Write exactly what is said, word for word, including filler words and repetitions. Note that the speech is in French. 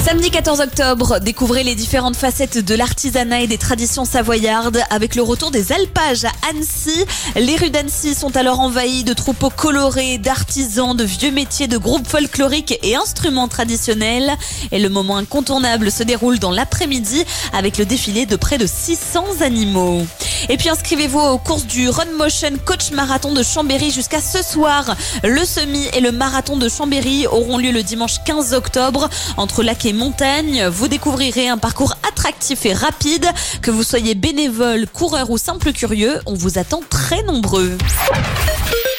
Samedi quatorze octobre, découvrez les différentes facettes de l'artisanat et des traditions savoyardes avec le retour des alpages à Annecy. Les rues d'Annecy sont alors envahies de troupeaux colorés, d'artisans, de vieux métiers, de groupes folkloriques et instruments traditionnels. Et le moment incontournable se déroule dans l'après-midi avec le défilé de près de six cents animaux. Et puis inscrivez-vous aux courses du Run Motion Coach Marathon de Chambéry jusqu'à ce soir. Le semi et le marathon de Chambéry auront lieu le dimanche quinze octobre entre lac et montagne. Vous découvrirez un parcours attractif et rapide. Que vous soyez bénévole, coureur ou simple curieux, on vous attend très nombreux.